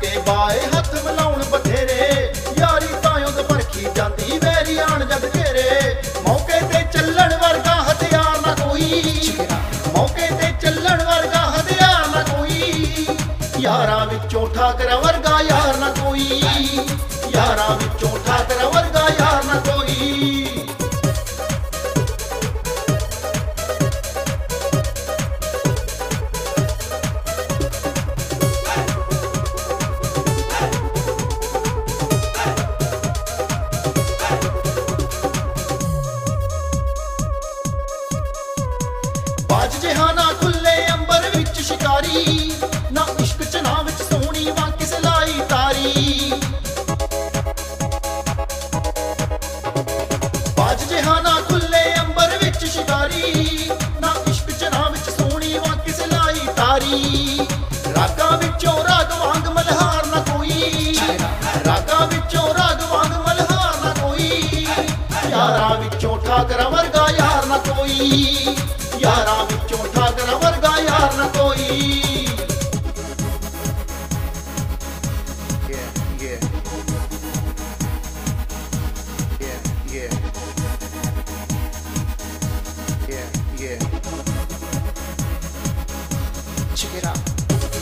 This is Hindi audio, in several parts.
के बाए हथ मिलाउण बथेरे यारी तायों तो परखी जाती वैरी आण जद घेरे मौके ते चलण वर्गा हथियार ना कोई मौके ते चलण वर्गा हथियार ना कोई यारां विचों ठाकरा वर्गा यार ना कोई यारां विचों ठाकरा वर्गा यार ना कोई बाज जहाना खुले अंबर विच शिकारी ना इश्क चना विच सोहनी वां किस लाई तारी बाज जहाना खुले अंबर विच शिकारी ना इश्क चना विच सोहनी वां किस लाई तारी रागा विचों राग वांग मल्हार ना कोई रागा विचों राग वांग मल्हार ना कोई यारां विचों ठाकरा वर्गा यार ना कोई यारां विचों ठाकरा वर्गा यार ना कोई Check it out.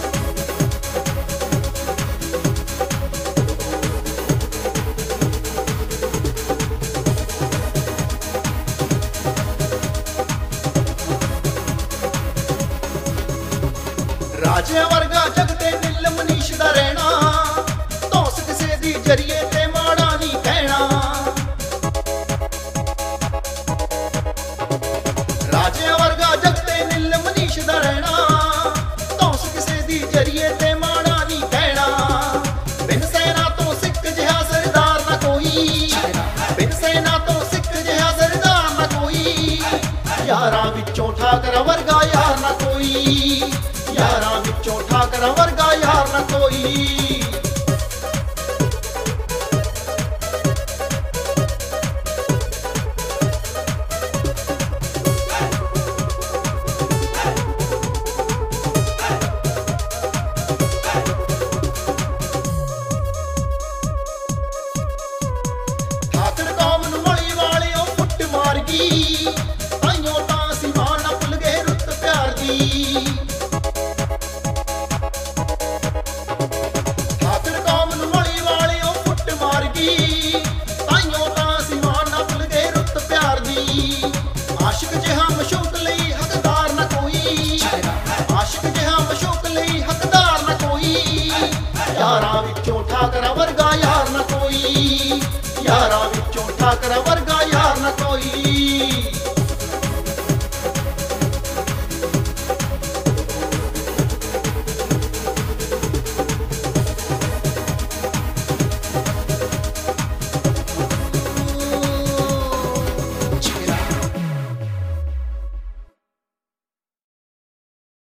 राजे वर्गा जगते नील मनीष दा रहना तोस किसे दी जरिए ते माड़ा नहीं कहना राजे वर्गा जगते नील मनीष दा रहना तोस किसे दी जरिए ते माड़ा नहीं कहना बिन सेना तो सिख जिहा सरदार ना कोई बिन सेना तो सिख जिहा सरदार ना कोई यारां विचों ठाकरा वर्गा यार ना कोई यारां विचों ठाकरा वर्गा यार ना कोई ठाकर कौम नूं मली वालियों फुट मार गई ताइयों तां असीं मां ना भुल गए रुत प्यार दी आशिक जिहा मशूक लई हकदार ना कोई आशिक जिहा मशूक लई हकदार ना कोई यारां विचों ठाकरा